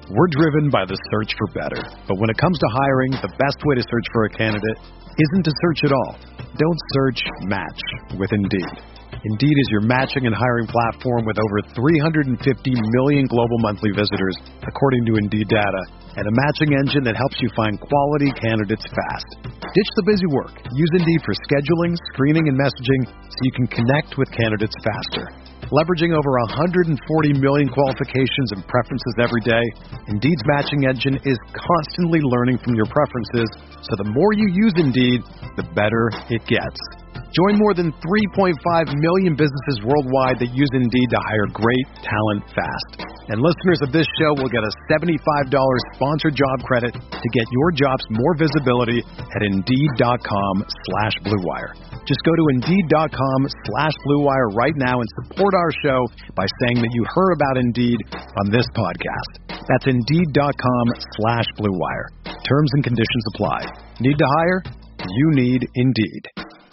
We're driven by the search for better. But when it comes to hiring, the best way to search for a candidate isn't to search at all. Don't search, match with Indeed. Indeed is your matching and hiring platform with over 350 million global monthly visitors, according to Indeed data, and a matching engine that helps you find quality candidates fast. Ditch the busy work. Use Indeed for scheduling, screening, and messaging so you can connect with candidates faster. Leveraging over 140 million qualifications and preferences every day, Indeed's matching engine is constantly learning from your preferences, so the more you use Indeed, the better it gets. Join more than 3.5 million businesses worldwide that use Indeed to hire great talent fast. And listeners of this show will get a $75 sponsored job credit to get your jobs more visibility at Indeed.com/Blue Wire. Just go to Indeed.com/Blue Wire right now and support our show by saying that you heard about Indeed on this podcast. That's Indeed.com/Blue Wire. Terms and conditions apply. Need to hire? You need Indeed.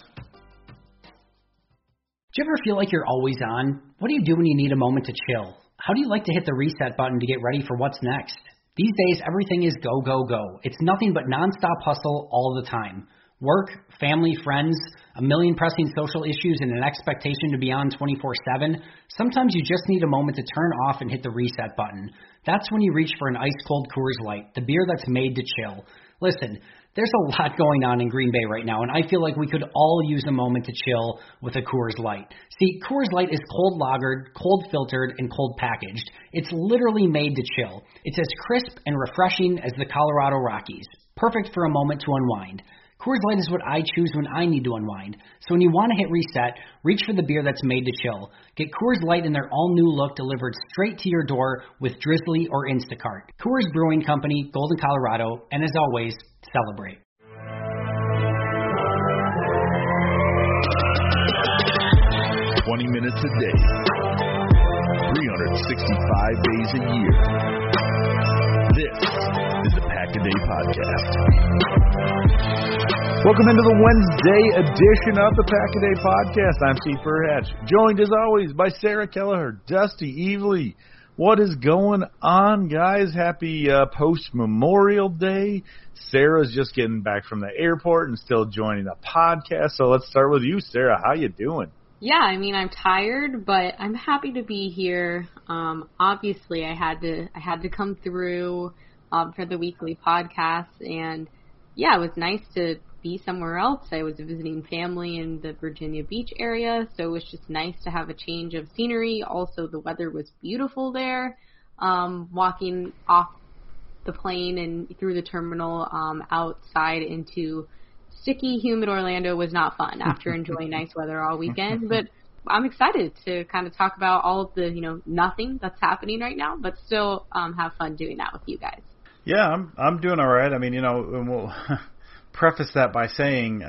Do you ever feel like you're always on? What do you do when you need a moment to chill? How do you like to hit the reset button to get ready for what's next? These days, everything is go, go, go. It's nothing but nonstop hustle all the time. Work, family, friends, a million pressing social issues, and an expectation to be on 24/7. Sometimes you just need a moment to turn off and hit the reset button. That's when you reach for an ice-cold Coors Light, the beer that's made to chill. Listen, there's a lot going on in Green Bay right now, and I feel like we could all use a moment to chill with a Coors Light. See, Coors Light is cold lagered, cold filtered, and cold packaged. It's literally made to chill. It's as crisp and refreshing as the Colorado Rockies. Perfect for a moment to unwind. Coors Light is what I choose when I need to unwind. So when you want to hit reset, reach for the beer that's made to chill. Get Coors Light in their all-new look delivered straight to your door with Drizzly or Instacart. Coors Brewing Company, Golden, Colorado, and as always, celebrate. Minutes a day, 365 days a year. This is the Pack-A-Day Podcast. Welcome into the Wednesday edition of the Pack-A-Day Podcast. I'm Steve Furhatch, joined as always by Sarah Kelleher, Dusty Evely. What is going on, guys? Happy post-Memorial Day. Sarah's just getting back from the airport and still joining the podcast. So let's start with you, Sarah. How you doing? Yeah, I mean, I'm tired, but I'm happy to be here. Obviously, I had to come through for the weekly podcast, and yeah, it was nice to be somewhere else. I was visiting family in the Virginia Beach area, so it was just nice to have a change of scenery. Also, the weather was beautiful there. Walking off the plane and through the terminal outside into sticky, humid Orlando was not fun after enjoying nice weather all weekend, but I'm excited to kind of talk about all of the, nothing that's happening right now, but still have fun doing that with you guys. Yeah, I'm doing all right. I mean, and we'll preface that by saying,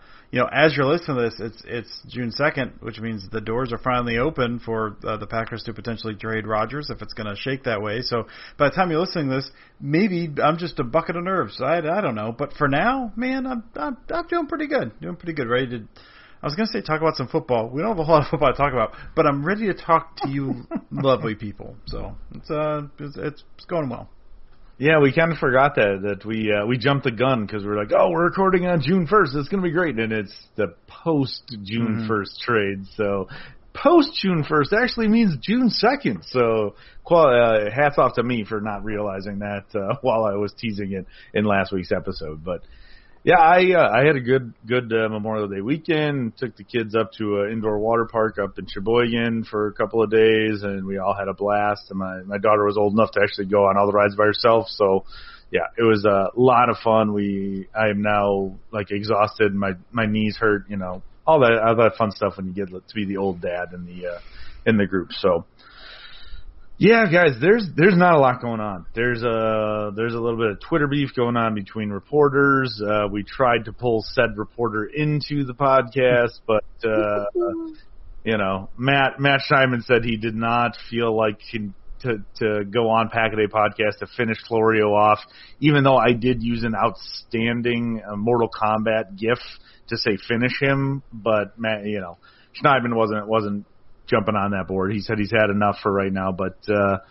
as you're listening to this, it's June 2nd, which means the doors are finally open for the Packers to potentially trade Rodgers if it's going to shake that way. So by the time you're listening to this, maybe I'm just a bucket of nerves. I don't know. But for now, man, I'm doing pretty good. Ready to, I was going to say talk about some football. We don't have a lot of football to talk about, but I'm ready to talk to you lovely people. So it's going well. Yeah, we kind of forgot that we jumped the gun because we were like, we're recording on June 1st. It's going to be great. And it's the post-June 1st trade. So post-June 1st actually means June 2nd. So hats off to me for not realizing that while I was teasing it in last week's episode. But, yeah, I had a good Memorial Day weekend. Took the kids up to an indoor water park up in Sheboygan for a couple of days, and we all had a blast. And my daughter was old enough to actually go on all the rides by herself. So, yeah, it was a lot of fun. I am now exhausted. My knees hurt. All that fun stuff when you get to be the old dad in the group. So. Yeah, guys, there's not a lot going on. There's a little bit of Twitter beef going on between reporters. We tried to pull said reporter into the podcast, but Matt Scheinman said he did not feel like to go on Pack-A-Day Podcast to finish Florio off, even though I did use an outstanding Mortal Kombat gif to say finish him, but Matt, Scheinman wasn't jumping on that board. He said he's had enough for right now, but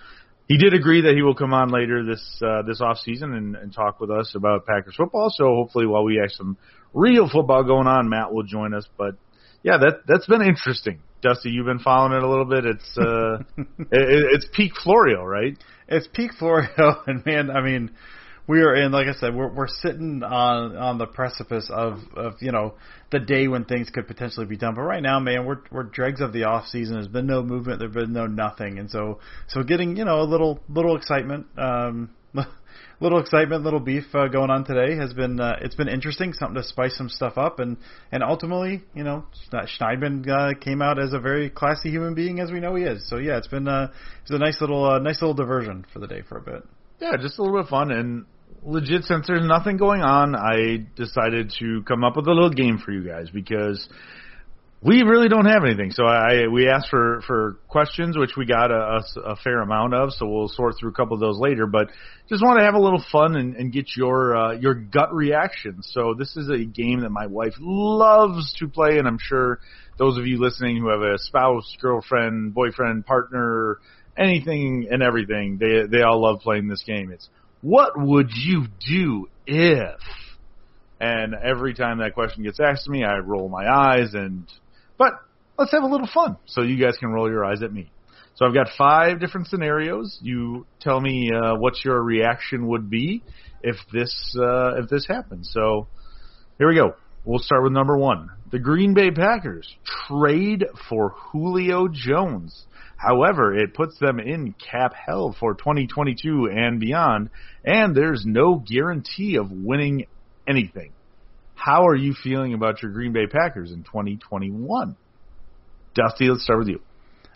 he did agree that he will come on later this off season and talk with us about Packers football. So hopefully, while we have some real football going on, Matt will join us. But yeah, that's been interesting. Dusty, you've been following it a little bit. It's it's peak Florio, right? It's peak Florio, and man, I mean, we are in, like I said, we're sitting on the precipice of the day when things could potentially be done. But right now, man, we're dregs of the off season. There's been no movement. There's been no nothing, and so getting a little excitement. Little excitement, little beef going on today has been it's been interesting, something to spice some stuff up, and ultimately, Schneidman came out as a very classy human being, as we know he is. So yeah, it's a nice little diversion for the day for a bit. Yeah, just a little bit of fun, and legit, since there's nothing going on, I decided to come up with a little game for you guys because we really don't have anything. So we asked for questions, which we got a fair amount of, so we'll sort through a couple of those later. But just want to have a little fun and get your gut reaction. So this is a game that my wife loves to play, and I'm sure those of you listening who have a spouse, girlfriend, boyfriend, partner, anything and everything, they all love playing this game. It's what would you do if? And every time that question gets asked to me, I roll my eyes but let's have a little fun so you guys can roll your eyes at me. So I've got 5 different scenarios. You tell me what your reaction would be if this happens. So here we go. We'll start with number 1. The Green Bay Packers trade for Julio Jones. However, it puts them in cap hell for 2022 and beyond, and there's no guarantee of winning anything. How are you feeling about your Green Bay Packers in 2021? Dusty, let's start with you.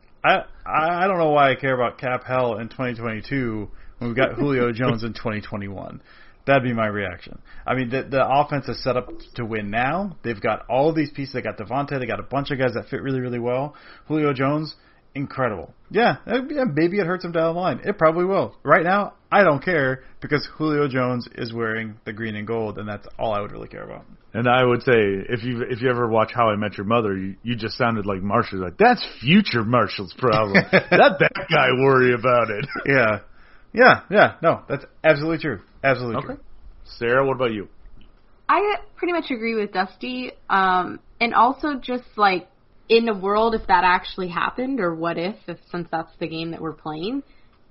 I don't know why I care about cap hell in 2022 when we've got Julio Jones in 2021. That'd be my reaction. I mean, the offense is set up to win now. They've got all these pieces. They got Devontae. They got a bunch of guys that fit really, really well. Julio Jones, incredible. Yeah, maybe it hurts him down the line. It probably will. Right now, I don't care because Julio Jones is wearing the green and gold, and that's all I would really care about. And I would say, if you ever watch How I Met Your Mother, you just sounded like Marshall. Like, that's future Marshall's problem. Let that guy worry about it. Yeah. No, that's absolutely true. Absolutely true. Sarah, what about you? I pretty much agree with Dusty. And also just like in a world if that actually happened, or what if since that's the game that we're playing,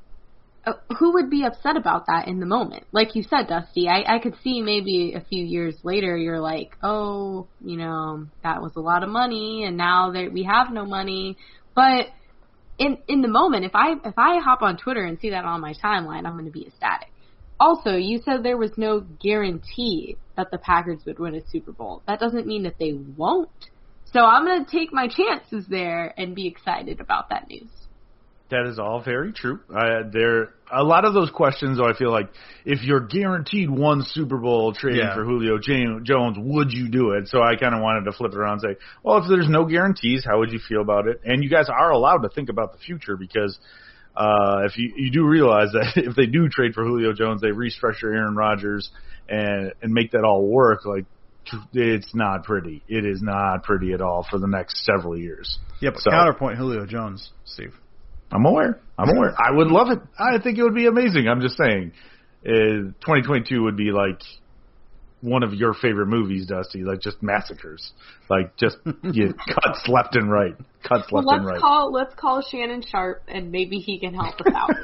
who would be upset about that in the moment? Like you said, Dusty, I could see maybe a few years later you're like, oh, that was a lot of money, and now that we have no money. But in the moment, if I hop on Twitter and see that on my timeline, I'm going to be ecstatic. Also, you said there was no guarantee that the Packers would win a Super Bowl. That doesn't mean that they won't. So I'm going to take my chances there and be excited about that news. That is all very true. There a lot of those questions, though, I feel like if you're guaranteed one Super Bowl trading for Julio Jones, would you do it? So I kind of wanted to flip it around and say, well, if there's no guarantees, how would you feel about it? And you guys are allowed to think about the future because if you do realize that if they do trade for Julio Jones, they restructure Aaron Rodgers and make that all work, like, it's not pretty. It is not pretty at all for the next several years. Yeah, but counterpoint Julio Jones, Steve. I'm aware. I would love it. I think it would be amazing. I'm just saying 2022 would be like one of your favorite movies, Dusty, like just massacres. Like just cuts left and right. Let's call Shannon Sharp, and maybe he can help us out with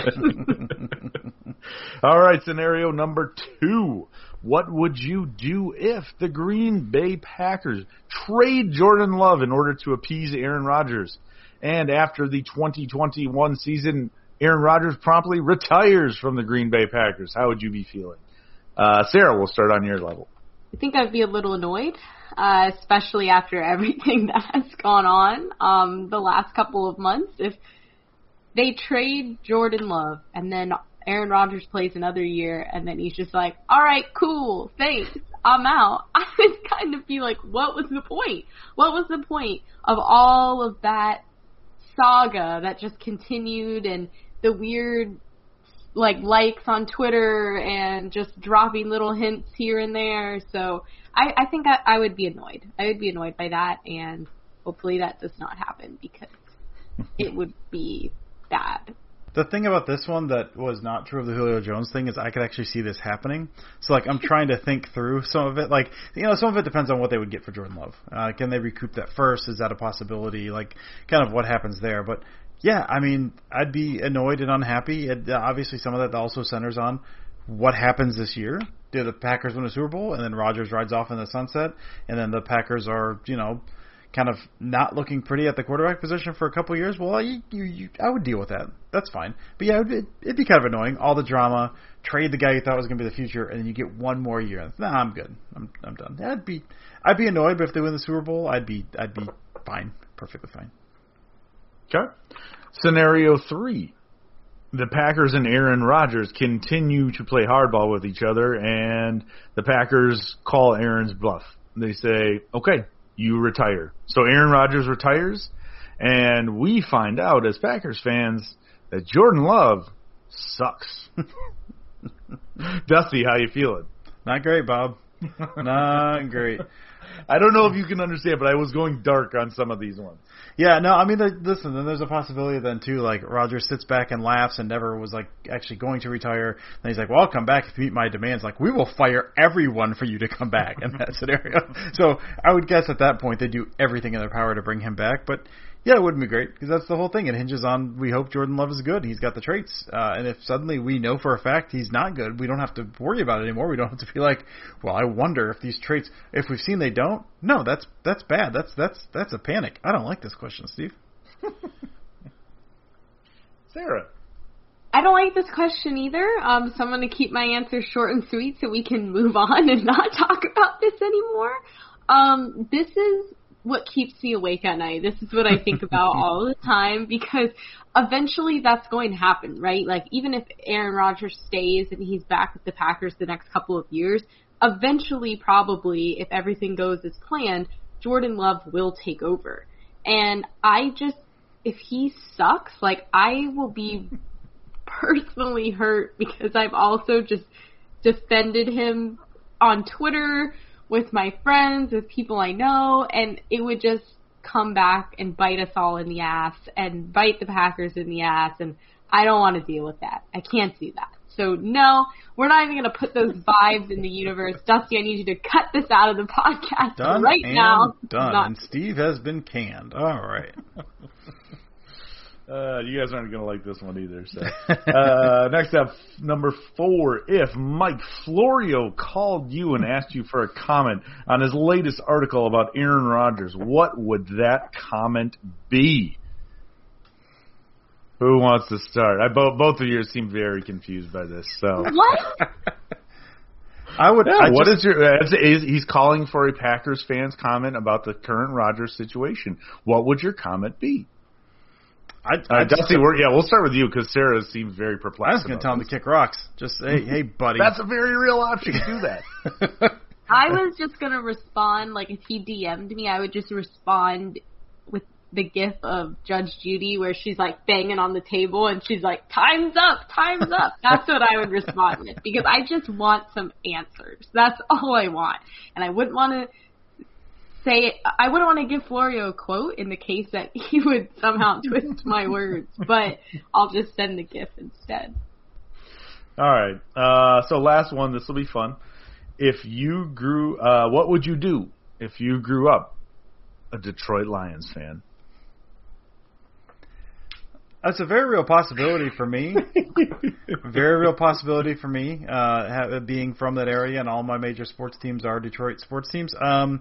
that. All right, scenario number 2. What would you do if the Green Bay Packers trade Jordan Love in order to appease Aaron Rodgers? And after the 2021 season, Aaron Rodgers promptly retires from the Green Bay Packers. How would you be feeling? Sarah, we'll start on your level. I think I'd be a little annoyed, especially after everything that has gone on the last couple of months. If they trade Jordan Love and then Aaron Rodgers plays another year and then he's just like, all right, cool, thanks, I'm out, I would kind of be like, what was the point? What was the point of all of that saga that just continued and the weird likes on Twitter and just dropping little hints here and there? So I think I would be annoyed. I would be annoyed by that, and hopefully that does not happen because it would be bad. The thing about this one that was not true of the Julio Jones thing is I could actually see this happening. So, like, I'm trying to think through some of it. Like, some of it depends on what they would get for Jordan Love. Can they recoup that first? Is that a possibility? Like, kind of what happens there. But, yeah, I mean, I'd be annoyed and unhappy. Obviously, some of that also centers on what happens this year. Do the Packers win a Super Bowl, and then Rodgers rides off in the sunset, and then the Packers are, kind of not looking pretty at the quarterback position for a couple of years? Well, I would deal with that. That's fine. But yeah, it'd be kind of annoying. All the drama, trade the guy you thought was going to be the future, and then you get one more year. Nah, I'm good. I'm done. I'd be annoyed, but if they win the Super Bowl, I'd be fine, perfectly fine. Okay. Scenario 3. The Packers and Aaron Rodgers continue to play hardball with each other, and the Packers call Aaron's bluff. They say, okay, you retire. So Aaron Rodgers retires, and we find out as Packers fans that Jordan Love sucks. Dusty, how you feeling? Not great, Bob. Not great. I don't know if you can understand, but I was going dark on some of these ones. Yeah, no, I mean, listen, then there's a possibility then, too, like, Rodgers sits back and laughs and never was, like, actually going to retire. And he's like, well, I'll come back if you meet my demands. Like, we will fire everyone for you to come back in that scenario. So I would guess at that point they do everything in their power to bring him back. But, yeah, it wouldn't be great because that's the whole thing. It hinges on we hope Jordan Love is good. He's got the traits. And if suddenly we know for a fact he's not good, we don't have to worry about it anymore. We don't have to be like, well, I wonder if these traits, if we've seen they don't. No, that's bad. That's a panic. I don't like this question, Steve. Sarah. I don't like this question either, so I'm going to keep my answer short and sweet so we can move on and not talk about this anymore. This is what keeps me awake at night. This is what I think about all the time because eventually that's going to happen, right? Like, even if Aaron Rodgers stays and he's back with the Packers the next couple of years, eventually, probably, if everything goes as planned, Jordan Love will take over. And if he sucks, like, I will be personally hurt because I've also just defended him on Twitter with my friends, with people I know, and it would just come back and bite us all in the ass and bite the Packers in the ass, and I don't want to deal with that. I can't do that. So, no, we're not even going to put those vibes in the universe. Dusty, I need you to cut this out of the podcast done right and now. Done, and Steve has been canned. All right. You guys aren't going to like this one either. So, next up, number 4. If Mike Florio called you and asked you for a comment on his latest article about Aaron Rodgers, what would that comment be? Who wants to start? Both of you seem very confused by this. So what? He's calling for a Packers fan's comment about the current Rodgers situation. What would your comment be? Dusty, we'll start with you because Sarah seems very perplexed. I was going to tell him to kick rocks. Just hey, buddy. That's a very real option. Do that. I was just going to respond, like, if he DM'd me, I would just respond with the gif of Judge Judy where she's, like, banging on the table and she's like, time's up. That's what I would respond with because I just want some answers. That's all I want. And I wouldn't want to give Florio a quote in the case that he would somehow twist my words, but I'll just send the GIF instead. All right. So last one. This will be fun. If you what would you do if you grew up a Detroit Lions fan? That's a very real possibility for me. Very real possibility for me, being from that area, and all my major sports teams are Detroit sports teams.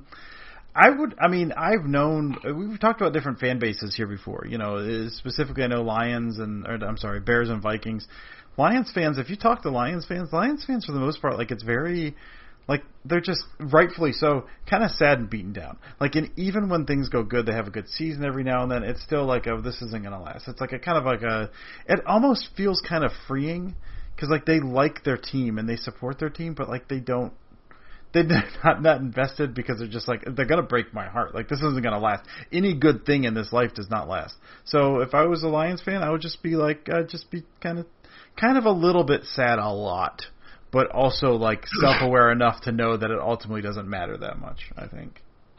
We've talked about different fan bases here before. Specifically I know Bears and Vikings. Lions fans, if you talk to Lions fans for the most part, like, it's very, like, they're just rightfully so kind of sad and beaten down. Like, and even when things go good, they have a good season every now and then. It's still like, this isn't going to last. It's like it almost feels kind of freeing because, like, they like their team and they support their team, but, like, they're not invested because they're just like, they're going to break my heart. Like, this isn't going to last. Any good thing in this life does not last. So if I was a Lions fan, I would just be like, kind of a little bit sad a lot, but also, like, self-aware enough to know that it ultimately doesn't matter that much, I think.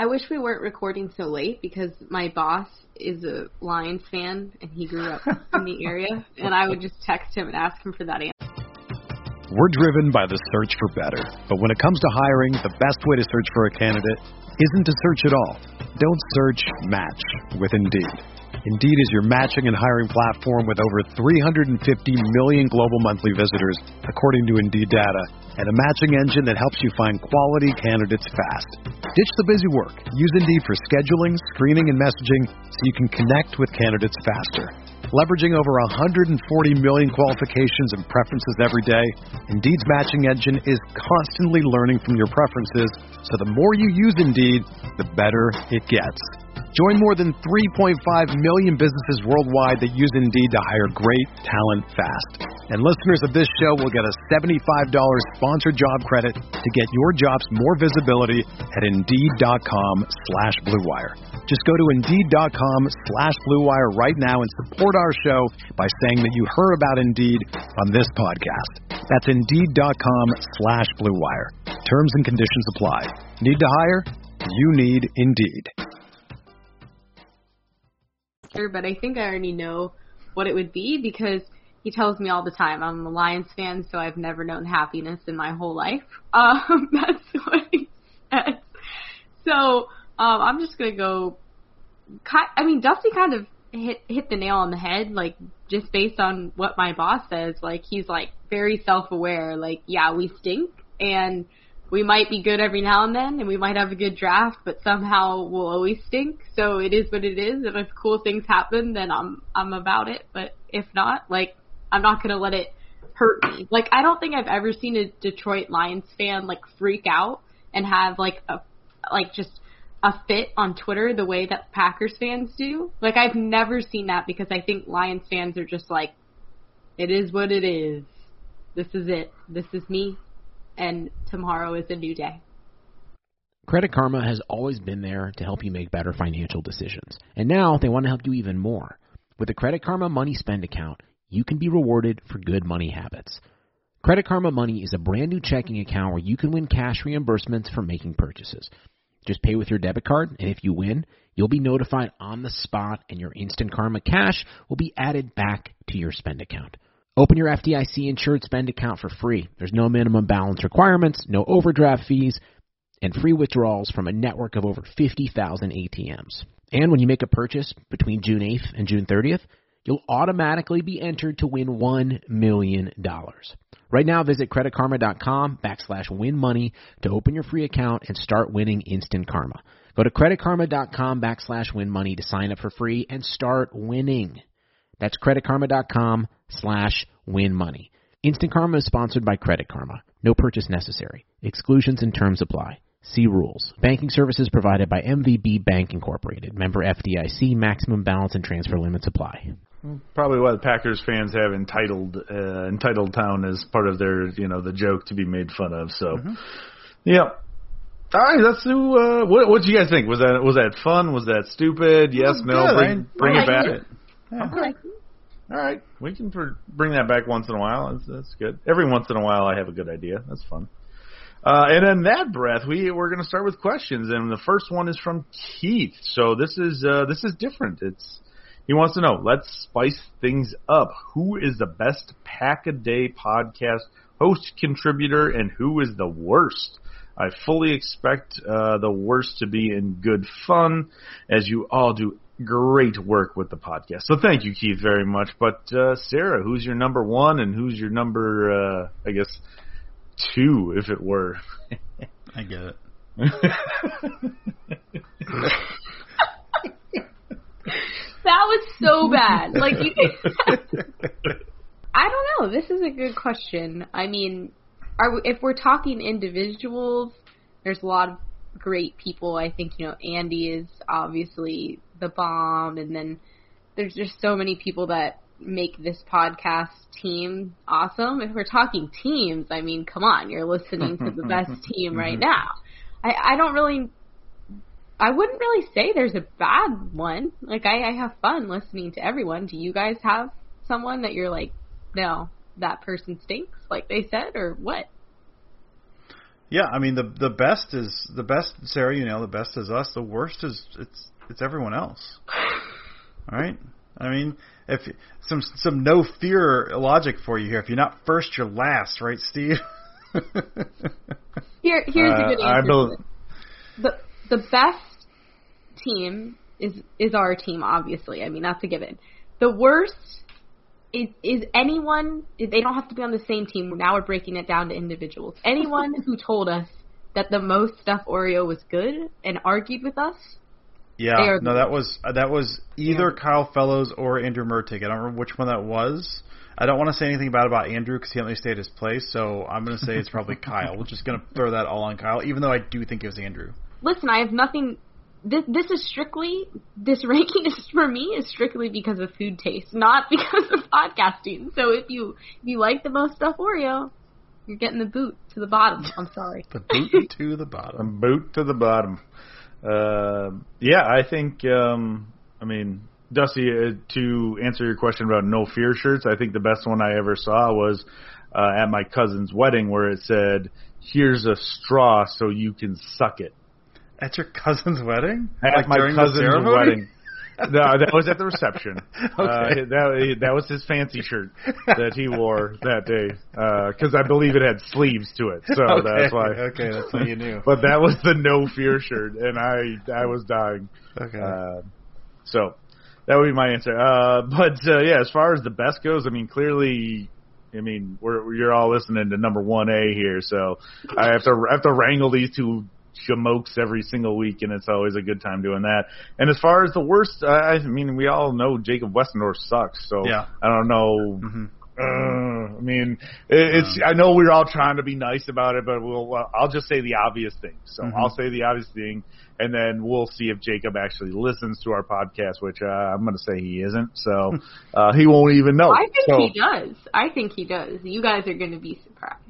I wish we weren't recording so late because my boss is a Lions fan and he grew up in the area, and I would just text him and ask him for that answer. We're driven by the search for better. But when it comes to hiring, the best way to search for a candidate isn't to search at all. Don't search, match with Indeed. Indeed is your matching and hiring platform with over 350 million global monthly visitors, according to Indeed data, and a matching engine that helps you find quality candidates fast. Ditch the busy work. Use Indeed for scheduling, screening, and messaging so you can connect with candidates faster. Leveraging over 140 million qualifications and preferences every day, Indeed's matching engine is constantly learning from your preferences, so the more you use Indeed, the better it gets. Join more than 3.5 million businesses worldwide that use Indeed to hire great talent fast. And listeners of this show will get a $75 sponsored job credit to get your jobs more visibility at Indeed.com/Blue Wire. Just go to Indeed.com/Blue Wire right now and support our show by saying that you heard about Indeed on this podcast. That's Indeed.com/Blue Wire. Terms and conditions apply. Need to hire? You need Indeed. But I think I already know what it would be because he tells me all the time I'm a Lions fan, so I've never known happiness in my whole life. That's what he says. So I'm just going to go. I mean, Dusty kind of hit the nail on the head, like, just based on what my boss says. Like, he's, like, very self-aware. Like, yeah, we stink, and we might be good every now and then, and we might have a good draft, but somehow we'll always stink. So it is what it is. And if cool things happen, then I'm about it. But if not, like, I'm not going to let it hurt me. Like, I don't think I've ever seen a Detroit Lions fan, like, freak out and have, like, just a fit on Twitter the way that Packers fans do. Like, I've never seen that because I think Lions fans are just like, it is what it is. This is it. This is me. And tomorrow is a new day. Credit Karma has always been there to help you make better financial decisions. And now they want to help you even more. With the Credit Karma Money Spend account, you can be rewarded for good money habits. Credit Karma Money is a brand new checking account where you can win cash reimbursements for making purchases. Just pay with your debit card, and if you win, you'll be notified on the spot, and your Instant Karma cash will be added back to your spend account. Open your FDIC-insured spend account for free. There's no minimum balance requirements, no overdraft fees, and free withdrawals from a network of over 50,000 ATMs. And when you make a purchase between June 8th and June 30th, you'll automatically be entered to win $1 million. Right now, visit creditkarma.com/winmoney to open your free account and start winning Instant Karma. Go to creditkarma.com/winmoney to sign up for free and start winning. That's creditkarma.com/winmoney. Instant Karma is sponsored by Credit Karma. No purchase necessary. Exclusions and terms apply. See rules. Banking services provided by MVB Bank Incorporated. Member FDIC. Maximum balance and transfer limits apply. Probably why the Packers fans have entitled town as part of their, the joke to be made fun of. So, yeah. All right, let's do. What do you guys think? Was that fun? Was that stupid? Yes, no. Bring it back. Yeah. Okay. All right, we can bring that back once in a while. That's good. Every once in a while, I have a good idea. That's fun. And in that breath, we're going to start with questions, and the first one is from Keith. So this is different. He wants to know. Let's spice things up. Who is the best Pack-A-Day podcast host contributor, and who is the worst? I fully expect the worst to be in good fun, as you all do great work with the podcast. So thank you, Keith, very much. But Sarah, who's your number one, and who's your number, I guess, two, if it were? I get it. That was so bad. Like, I don't know. This is a good question. I mean, if we're talking individuals, there's a lot of great people. I think, Andy is obviously the bomb, and then there's just so many people that make this podcast team awesome. If we're talking teams, I mean, come on, you're listening to the best team right now. I wouldn't really say there's a bad one. Like, I have fun listening to everyone. Do you guys have someone that you're like, no, that person stinks, like they said, or what? Yeah, I mean the best is the best, Sarah. The best is us. The worst is it's everyone else. All right. I mean, if some no fear logic for you here. If you're not first, you're last, right, Steve? Here's a good answer. The best team is our team, obviously. I mean, that's a given. The worst is anyone. They don't have to be on the same team. Now we're breaking it down to individuals. Anyone who told us that the most stuffed Oreo was good and argued with us. Yeah, no, that was either Kyle Fellows or Andrew Mertig. I don't remember which one that was. I don't want to say anything bad about Andrew because he only stayed his place, so I'm going to say it's probably Kyle. We're just going to throw that all on Kyle, even though I do think it was Andrew. Listen, I have nothing. This ranking is for me is strictly because of food taste, not because of podcasting. So if you like the most stuffed Oreo, you're getting the boot to the bottom. I'm sorry. The boot to the bottom. Boot to the bottom. Yeah, I think. I mean, Dusty, to answer your question about no fear shirts, I think the best one I ever saw was at my cousin's wedding, where it said, "Here's a straw so you can suck it." At your cousin's wedding? At my cousin's wedding. No, that was at the reception. Okay. That was his fancy shirt that he wore that day, because I believe it had sleeves to it. So okay. That's why. Okay, that's what you knew. But that was the no fear shirt, and I was dying. Okay. So that would be my answer. Yeah, as far as the best goes, I mean, clearly, you're all listening to number 1A here, so I have to wrangle these two jamokes every single week, and it's always a good time doing that. And as far as the worst, I mean, we all know Jacob Westendorf sucks, so yeah. I don't know. Mm-hmm. I know we're all trying to be nice about it, but I'll just say the obvious thing. So I'll say the obvious thing, and then we'll see if Jacob actually listens to our podcast, which I'm going to say he isn't. So he won't even know. I think he does. I think he does. You guys are going to be surprised.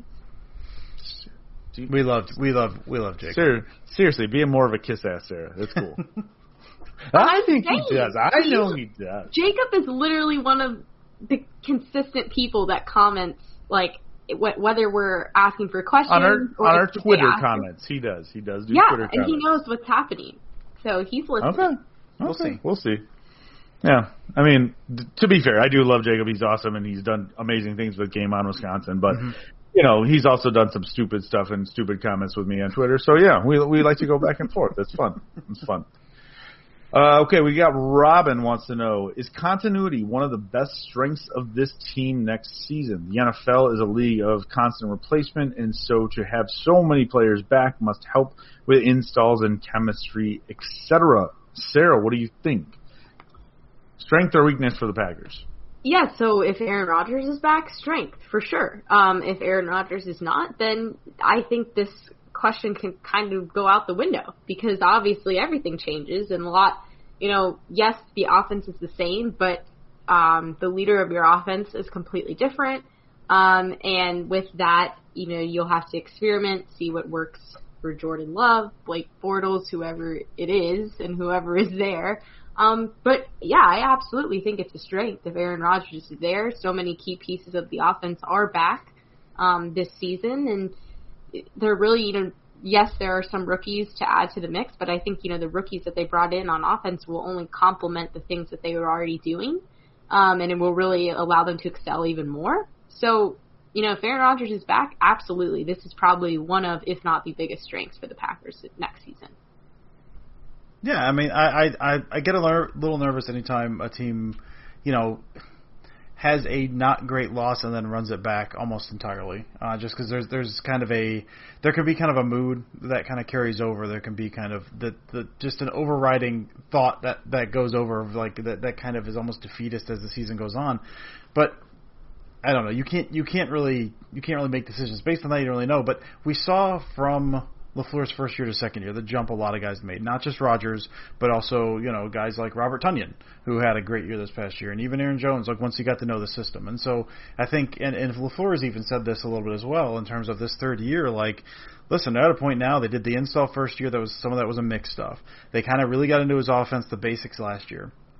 We love Jacob. Seriously, being more of a kiss ass, Sarah. That's cool. I think he does. I know he does. Jacob is literally one of the consistent people that comments, like, whether we're asking for questions on our Twitter comments. He does do Twitter comments. And he knows what's happening. So he's listening. Okay. We'll see. Yeah. I mean, to be fair, I do love Jacob. He's awesome, and he's done amazing things with Game On Wisconsin, but he's also done some stupid stuff and stupid comments with me on Twitter. So, yeah, we like to go back and forth. It's fun. It's fun. Okay, we got Robin wants to know, is continuity one of the best strengths of this team next season? The NFL is a league of constant replacement, and so to have so many players back must help with installs and chemistry, etc. Sarah, what do you think? Strength or weakness for the Packers? Yeah, so if Aaron Rodgers is back, strength, for sure. If Aaron Rodgers is not, then I think this question can kind of go out the window because obviously everything changes and a lot, yes, the offense is the same, but the leader of your offense is completely different. And with that, you'll have to experiment, see what works for Jordan Love, Blake Bortles, whoever it is, and whoever is there. But yeah, I absolutely think it's a strength if Aaron Rodgers is there. So many key pieces of the offense are back this season, and they're really, yes, there are some rookies to add to the mix, but I think, the rookies that they brought in on offense will only complement the things that they were already doing, and it will really allow them to excel even more. So, if Aaron Rodgers is back, absolutely, this is probably one of, if not the biggest strengths for the Packers next season. Yeah, I mean, I get a little nervous anytime a team, has a not great loss and then runs it back almost entirely. Just because there's kind of there can be kind of a mood that kind of carries over. There can be kind of just an overriding thought that goes over, like that kind of is almost defeatist as the season goes on. But I don't know. You can't really make decisions based on that. You don't really know. But we saw from LaFleur's first year to second year, the jump a lot of guys made, not just Rodgers, but also, guys like Robert Tonyan, who had a great year this past year, and even Aaron Jones, like once he got to know the system. And so I think, and LaFleur has even said this a little bit as well in terms of this third year, like, listen, they're at a point now, they did the install first year, some of that was a mixed stuff. They kind of really got into his offense, the basics last year.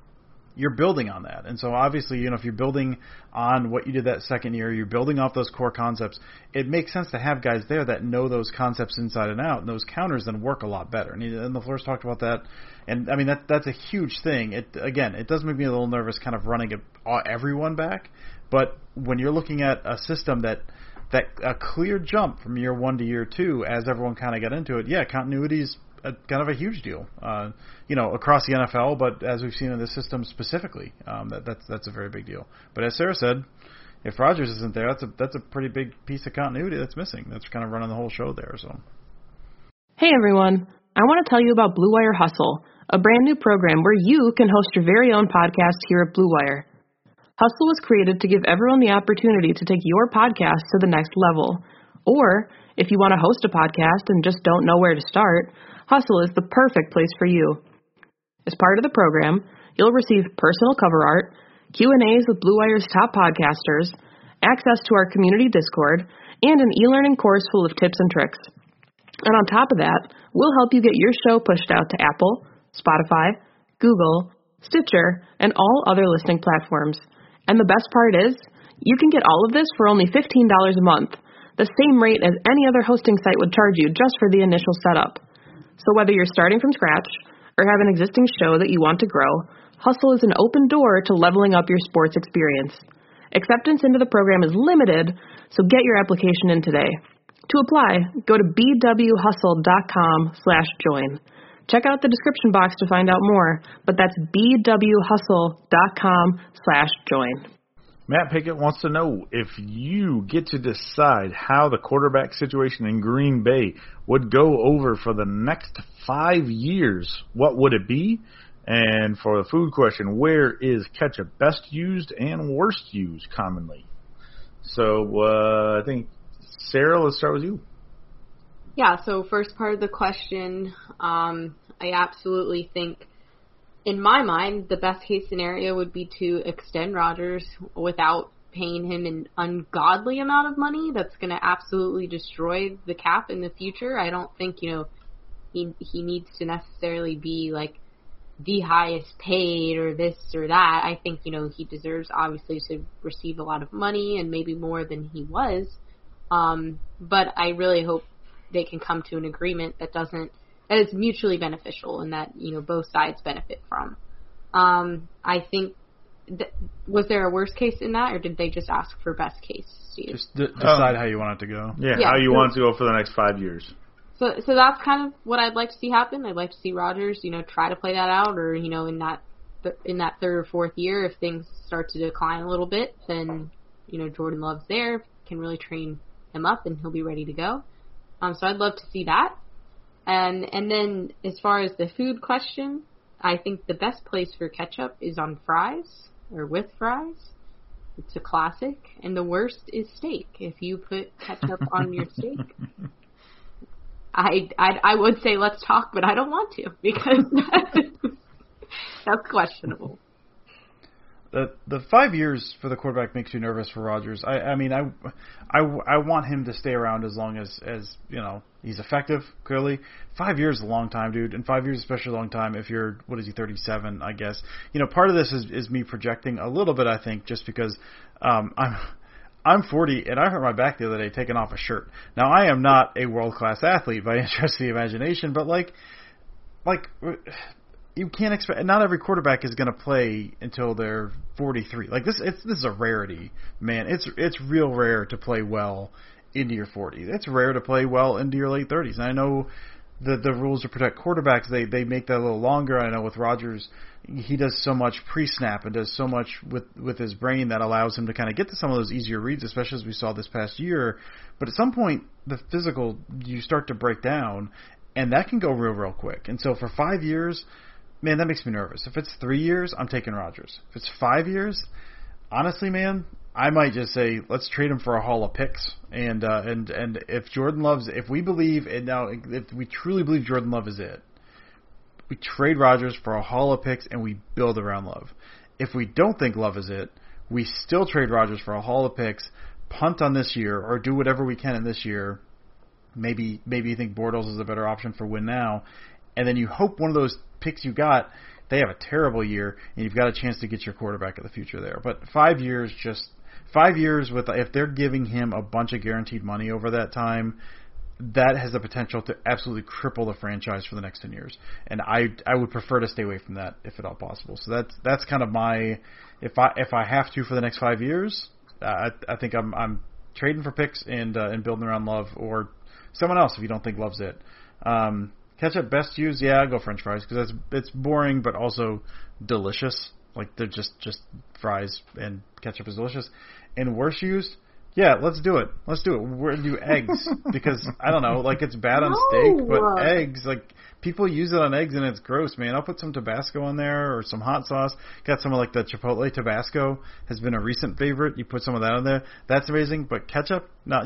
you're building on that. And so obviously, if you're building on what you did that second year, you're building off those core concepts, it makes sense to have guys there that know those concepts inside and out, and those counters then work a lot better. And LaFleur's talked about that. And I mean, that's a huge thing. It does make me a little nervous kind of running everyone back. But when you're looking at a system that a clear jump from year 1 to year 2, as everyone kind of got into it, continuity's kind of a huge deal, across the NFL, but as we've seen in this system specifically, that's a very big deal. But as Sarah said, if Rodgers isn't there, that's a pretty big piece of continuity that's missing. That's kind of running the whole show there. So, hey everyone, I want to tell you about Blue Wire Hustle, a brand new program where you can host your very own podcast here at Blue Wire. Hustle was created to give everyone the opportunity to take your podcast to the next level. Or, if you want to host a podcast and just don't know where to start, Hustle is the perfect place for you. As part of the program, you'll receive personal cover art, Q&As with Blue Wire's top podcasters, access to our community Discord, and an e-learning course full of tips and tricks. And on top of that, we'll help you get your show pushed out to Apple, Spotify, Google, Stitcher, and all other listening platforms. And the best part is, you can get all of this for only $15 a month, the same rate as any other hosting site would charge you just for the initial setup. So whether you're starting from scratch or have an existing show that you want to grow, Hustle is an open door to leveling up your sports experience. Acceptance into the program is limited, so get your application in today. To apply, go to bwhustle.com/join. Check out the description box to find out more, but that's bwhustle.com/join. Matt Pickett wants to know if you get to decide how the quarterback situation in Green Bay would go over for the next 5 years, what would it be? And for the food question, where is ketchup best used and worst used commonly? So I think, Sarah, let's start with you. Yeah, so first part of the question, I absolutely think, in my mind, the best case scenario would be to extend Rodgers without paying him an ungodly amount of money that's going to absolutely destroy the cap in the future. I don't think, he needs to necessarily be like the highest paid or this or that. I think, he deserves obviously to receive a lot of money and maybe more than he was. But I really hope they can come to an agreement that is mutually beneficial and that, both sides benefit from. I think, was there a worst case in that, or did they just ask for best case, Steve? Just decide how you want it to go. Yeah, how you want it to go for the next 5 years. So that's kind of what I'd like to see happen. I'd like to see Rodgers, try to play that out, or, in that third or fourth year, if things start to decline a little bit, then, Jordan Love's there, can really train him up, and he'll be ready to go. So I'd love to see that. And then as far as the food question, I think the best place for ketchup is on fries or with fries. It's a classic. And the worst is steak. If you put ketchup on your steak, I would say let's talk, but I don't want to because that's questionable. The 5 years for the quarterback makes you nervous for Rodgers. I want him to stay around as long as he's effective. Clearly, 5 years is a long time, dude, and 5 years especially a long time. If you're 37, I guess. Part of this is me projecting a little bit. I think just because I'm 40 and I hurt my back the other day taking off a shirt. Now I am not a world class athlete by any stretch of the imagination, but like. You can't expect. Not every quarterback is going to play until they're 43. Like this is a rarity, man. It's real rare to play well into your 40s. It's rare to play well into your late 30s. And I know the rules to protect quarterbacks, they make that a little longer. I know with Rodgers, he does so much pre-snap and does so much with his brain that allows him to kind of get to some of those easier reads, especially as we saw this past year. But at some point, the physical, you start to break down, and that can go real quick. And so for 5 years. Man, that makes me nervous. If it's 3 years, I'm taking Rodgers. If it's 5 years, honestly, man, I might just say let's trade him for a haul of picks. And if Jordan Love's, if we truly believe Jordan Love is it, we trade Rodgers for a haul of picks and we build around Love. If we don't think Love is it, we still trade Rodgers for a haul of picks, punt on this year, or do whatever we can in this year. Maybe you think Bortles is a better option for win now, and then you hope one of those picks you got they have a terrible year, and you've got a chance to get your quarterback of the future there. But 5 years, just 5 years with if they're giving him a bunch of guaranteed money over that time, that has the potential to absolutely cripple the franchise for the next 10 years. And I would prefer to stay away from that if at all possible. So that's kind of my if I have to for the next 5 years, I think I'm trading for picks and building around Love or someone else if you don't think Love's it. Ketchup best used, yeah, I'll go French fries because it's boring but also delicious. Like they're just fries and ketchup is delicious. And worst used, yeah, let's do it. We're going to do eggs because, I don't know, like it's bad on steak, but eggs, like people use it on eggs and it's gross, man. I'll put some Tabasco on there or some hot sauce. Got some of like the Chipotle Tabasco has been a recent favorite. You put some of that on there. That's amazing. But ketchup, no,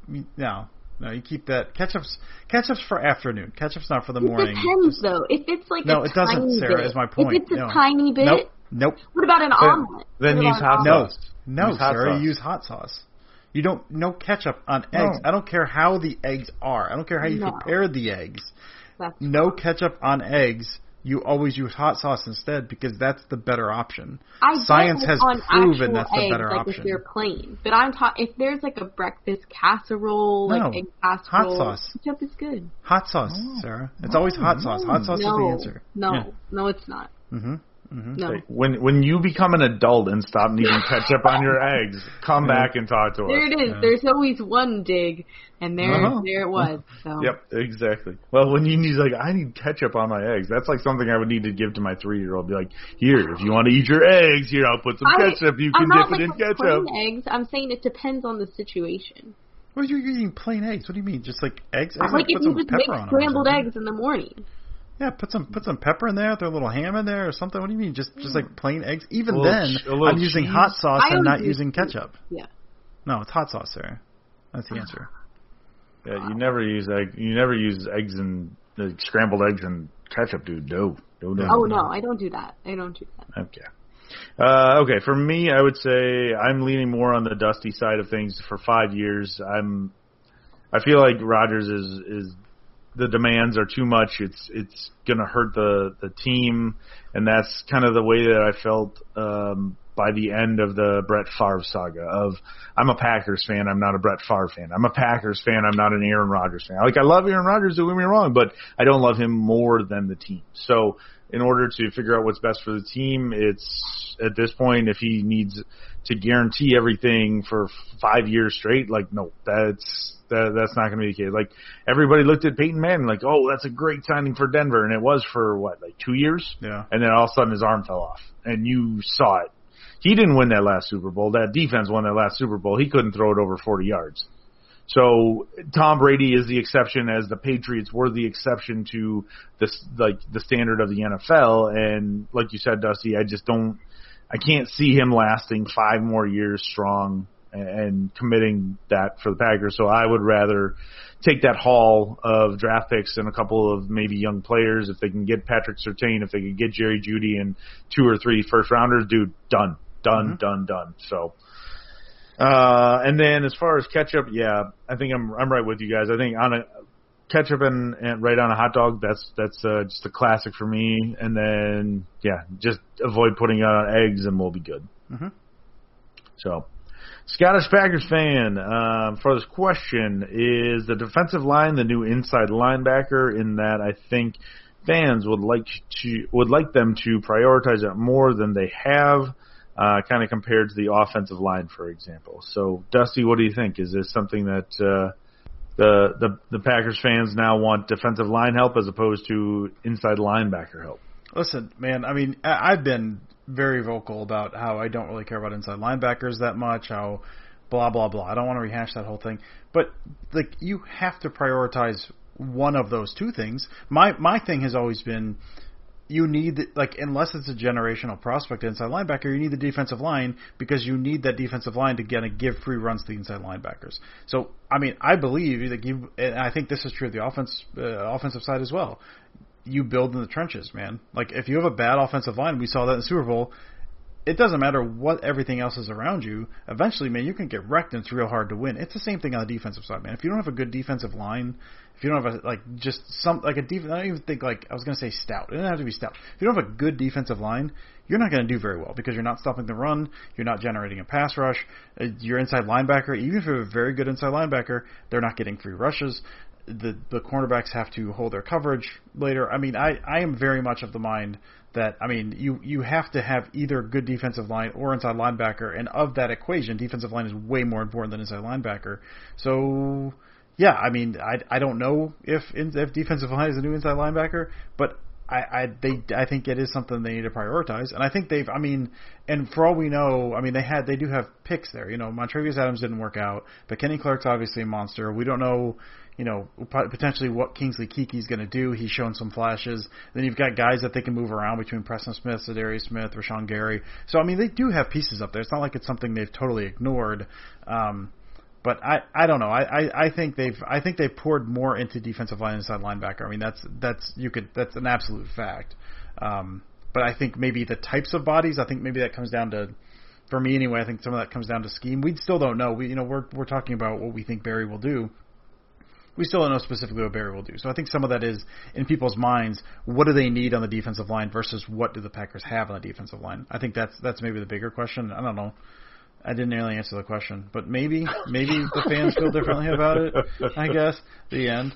you keep that. Ketchup's for afternoon. Ketchup's not for the morning. It depends, though. If it's like no, it doesn't, Sarah, is my point. If it's a tiny bit. Nope. What about an omelet? Then use hot sauce. No, Sarah, you use hot sauce. You don't, no ketchup on eggs. I don't care how the eggs are. I don't care how you prepare the eggs. No ketchup on eggs. You always use hot sauce instead because that's the better option. Science has proven that's the better option. If they're plain. But I'm talking, if there's like a breakfast casserole, like egg casserole. Hot sauce. Ketchup is good. Hot sauce, Sarah. It's always hot sauce. Hot sauce is the answer. No, it's not. Mm-hmm. No. Okay. When you become an adult and stop needing ketchup on your eggs, come back and talk to us. There it is. There's always one dig, and there it was. So. Yep, exactly. Well, when you need I need ketchup on my eggs, that's like something I would need to give to my 3-year-old. Be like, here, if you want to eat your eggs, here, I'll put some ketchup. You can dip it in ketchup. Plain eggs. I'm saying it depends on the situation. What are you eating plain eggs? What do you mean? Just like eggs? Like if you just make scrambled eggs in the morning. Yeah, put some pepper in there, throw a little ham in there or something. What do you mean? Just like plain eggs? Even then, I'm using hot sauce and not using ketchup. Yeah. No, it's hot sauce, Sarah. That's the answer. Yeah, you never use eggs and scrambled eggs and ketchup, dude. No. Oh no, I don't do that. Okay. Okay, for me, I would say I'm leaning more on the Dusty side of things for 5 years. I feel like Rodgers is the demands are too much. It's going to hurt the team, and that's kind of the way that I felt by the end of the Brett Favre saga. I'm a Packers fan, I'm not a Brett Favre fan. I'm a Packers fan, I'm not an Aaron Rodgers fan. Like I love Aaron Rodgers, don't get me wrong, but I don't love him more than the team. So in order to figure out what's best for the team, it's at this point if he needs to guarantee everything for 5 years straight, like no, that's not going to be the case. Like everybody looked at Peyton Manning like, oh, that's a great signing for Denver, and it was for like 2 years. Yeah. And then all of a sudden his arm fell off, and you saw it. He didn't win that last Super Bowl. That defense won that last Super Bowl. He couldn't throw it over 40 yards. So Tom Brady is the exception, as the Patriots were the exception to this, like the standard of the NFL. And like you said, Dusty, I can't see him lasting 5 more years strong and committing that for the Packers. So I would rather take that haul of draft picks and a couple of maybe young players. If they can get Patrick Surtain, if they can get Jerry Jeudy and 2 or 3 first rounders, dude, done. So, and then as far as ketchup, yeah, I think I'm right with you guys. I think on a ketchup and right on a hot dog, that's just a classic for me. And then just avoid putting it on eggs, and we'll be good. Mm-hmm. So, Scottish Packers fan, for this question, is the defensive line the new inside linebacker? In that, I think fans would like them to prioritize it more than they have. Kind of compared to the offensive line, for example. So, Dusty, what do you think? Is this something that the Packers fans now want defensive line help as opposed to inside linebacker help? Listen, man, I mean, I've been very vocal about how I don't really care about inside linebackers that much, how blah, blah, blah. I don't want to rehash that whole thing. But, like, you have to prioritize one of those two things. My thing has always been, you need, like, unless it's a generational prospect inside linebacker, you need the defensive line because you need that defensive line to give free runs to the inside linebackers. So, I mean, I believe that and I think this is true of the offensive side as well. You build in the trenches, man. Like, if you have a bad offensive line, we saw that in the Super Bowl, it doesn't matter what everything else is around you. Eventually, man, you can get wrecked, and it's real hard to win. It's the same thing on the defensive side, man. If you don't have a good defensive line, if you don't have a defense, I don't even think I was going to say stout. It doesn't have to be stout. If you don't have a good defensive line, you're not going to do very well because you're not stopping the run, you're not generating a pass rush. Your inside linebacker, even if you have a very good inside linebacker, they're not getting free rushes. The cornerbacks have to hold their coverage later. I mean, I am very much of the mind that, I mean, you have to have either good defensive line or inside linebacker, and of that equation, defensive line is way more important than inside linebacker. So, yeah, I mean, I don't know if defensive line is a new inside linebacker, but I think it is something they need to prioritize, and I think and for all we know, I mean, they do have picks there. Montravius Adams didn't work out, but Kenny Clark's obviously a monster. We don't know, potentially what Kingsley Kiki's going to do. He's shown some flashes. Then you've got guys that they can move around between Preston Smith, Za'Darius Smith, Rashawn Gary. So, I mean, they do have pieces up there. It's not like it's something they've totally ignored. But I don't know. I think they've poured more into defensive line and inside linebacker. I mean, that's an absolute fact. But I think maybe the types of bodies, I think maybe that comes down to, for me anyway, I think some of that comes down to scheme. We still don't know. We're talking about what we think Barry will do. We still don't know specifically what Barry will do. So I think some of that is in people's minds, what do they need on the defensive line versus what do the Packers have on the defensive line? I think that's maybe the bigger question. I don't know. I didn't really answer the question, but maybe the fans feel differently about it. I guess the end.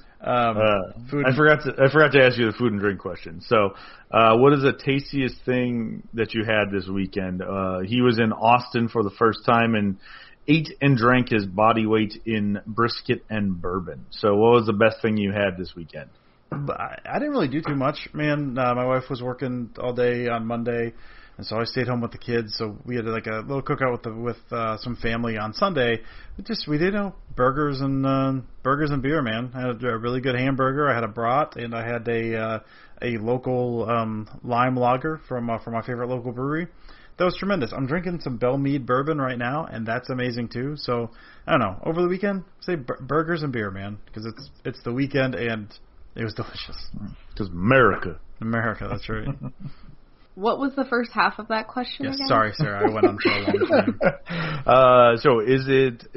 I forgot to ask you the food and drink question. So, what is the tastiest thing that you had this weekend? He was in Austin for the first time and ate and drank his body weight in brisket and bourbon. So, what was the best thing you had this weekend? I didn't really do too much, man. My wife was working all day on Monday. And so I stayed home with the kids. So we had like a little cookout with some family on Sunday. We did burgers and beer, man. I had a really good hamburger. I had a brat, and I had a local lime lager from my favorite local brewery. That was tremendous. I'm drinking some Belle Meade bourbon right now, and that's amazing too. So I don't know. Over the weekend, say burgers and beer, man, because it's the weekend and it was delicious. Because America, that's right. What was the first half of that question again? Sorry, Sarah. I went on for a long time. So is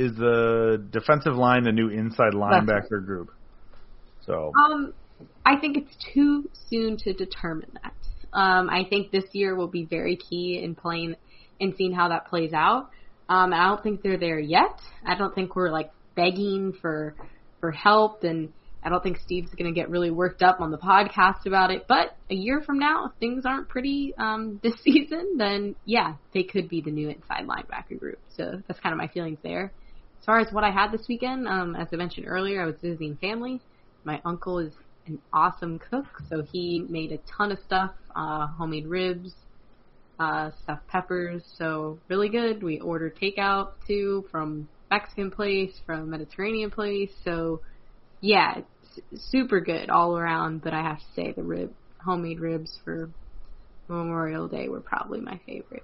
the defensive line the new inside linebacker group? So I think it's too soon to determine that. I think this year will be very key in playing and seeing how that plays out. I don't think they're there yet. I don't think we're like begging for help, and I don't think Steve's going to get really worked up on the podcast about it. But a year from now, if things aren't pretty this season, then, yeah, they could be the new inside linebacker group. So that's kind of my feelings there. As far as what I had this weekend, as I mentioned earlier, I was visiting family. My uncle is an awesome cook, so he made a ton of stuff, homemade ribs, stuffed peppers, so really good. We ordered takeout, too, from Mexican place, from Mediterranean place, so yeah, it's super good all around, but I have to say the homemade ribs for Memorial Day were probably my favorite.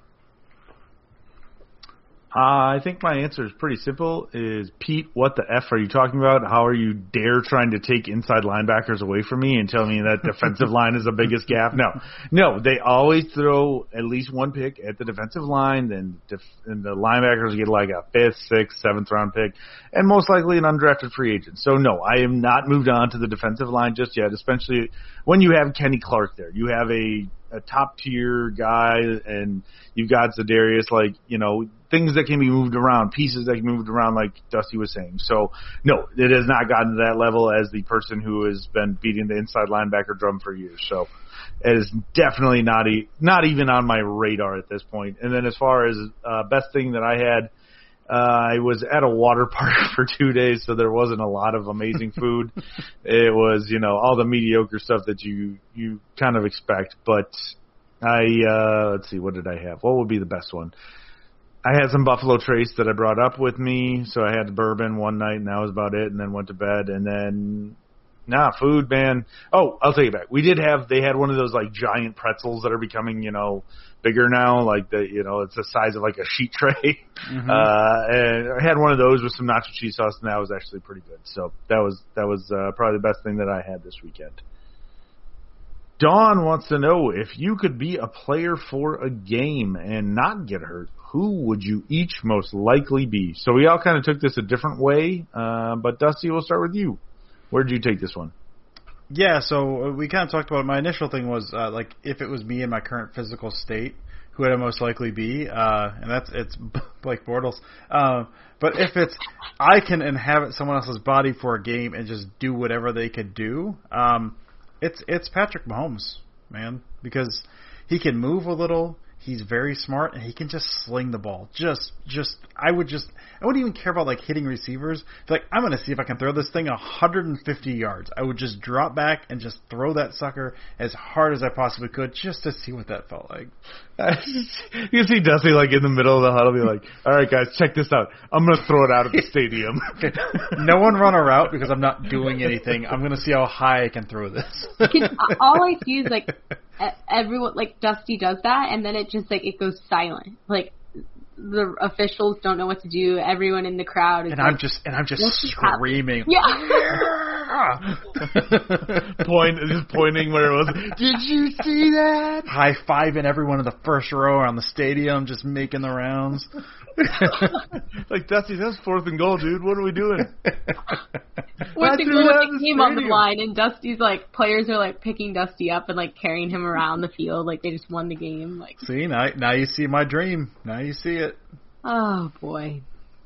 I think my answer is pretty simple. Is Pete, what the F are you talking about? How are you dare trying to take inside linebackers away from me and tell me that defensive line is the biggest gap? No, they always throw at least one pick at the defensive line, and the linebackers get like a 5th, 6th, 7th round pick, and most likely an undrafted free agent. So no, I am not moved on to the defensive line just yet, especially when you have Kenny Clark there. You have a top tier guy, and you've got Za'Darius, things that can be moved around, pieces that can be moved around, like Dusty was saying. So, no, it has not gotten to that level as the person who has been beating the inside linebacker drum for years. So, it is definitely not even on my radar at this point. And then as far as best thing that I had, I was at a water park for 2 days, so there wasn't a lot of amazing food. It was, all the mediocre stuff that you kind of expect. But let's see, what did I have? What would be the best one? I had some Buffalo Trace that I brought up with me, so I had the bourbon one night, and that was about it, and then went to bed, and then, food, man. Oh, I'll take it back. They had one of those, giant pretzels that are becoming, bigger now, it's the size of, a sheet tray. Mm-hmm. And I had one of those with some nacho cheese sauce, and that was actually pretty good. So that was probably the best thing that I had this weekend. Dawn wants to know, if you could be a player for a game and not get hurt, who would you each most likely be? So we all kind of took this a different way, but Dusty, we'll start with you. Where did you take this one? Yeah, so we kind of talked about it. My initial thing was, if it was me in my current physical state, who would I most likely be? And it's Blake Bortles. But if it's, I can inhabit someone else's body for a game and just do whatever they could do, it's Patrick Mahomes, man, because he can move a little. He's very smart, and he can just sling the ball. I wouldn't even care about, hitting receivers. I'm going to see if I can throw this thing 150 yards. I would just drop back and just throw that sucker as hard as I possibly could just to see what that felt like. You see Dusty, in the middle of the huddle, be like, all right, guys, check this out. I'm going to throw it out at the stadium. No one run a route because I'm not doing anything. I'm going to see how high I can throw this. All I see is, everyone, Dusty does that, and then it just, it goes silent. The officials don't know what to do. Everyone in the crowd is I'm just screaming. Yeah. Just pointing where it was. Did you see that? High-fiving everyone in the first row around the stadium, just making the rounds. Dusty, that's 4th and goal, dude. What are we doing? With the game on the line, and Dusty's players are picking Dusty up and carrying him around the field like they just won the game. See, now you see my dream. Now you see it. Oh boy.